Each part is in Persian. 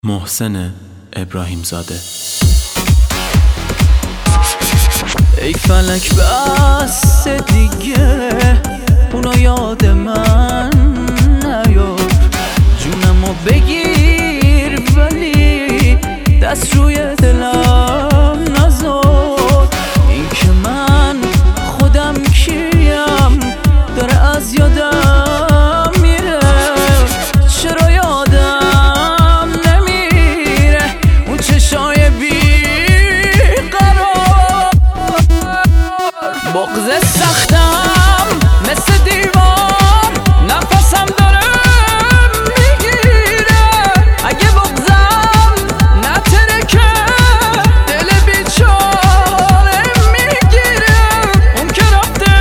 محسن ابراهیم زاده. ای فلک بس دیگه اونو یاد من نیار، جونمو بگیر ولی دست روی دلم نذار. این که من خودم کیم داره از یادم میره، چرا یادم نمیره اون چشای بیقرار. بغض سختم مثل دیوار نفسم داره میگیره، اگه بغضم نترکه دل بیچاره میگیره. اون که رفته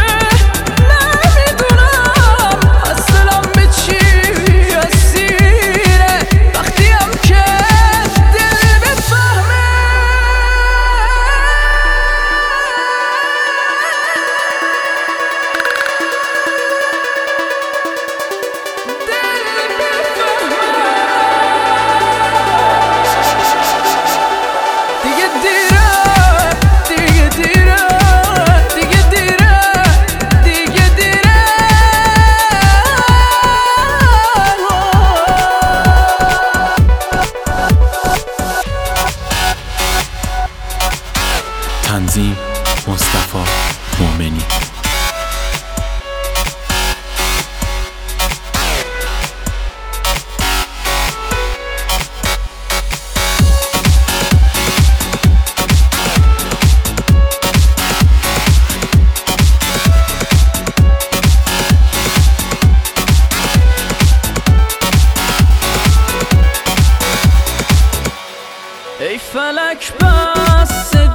نمیدونم از دلم به چی اسیره، وقتی هم که دل بفهمه تنظیم مصطفی مومنی. ای فلک بس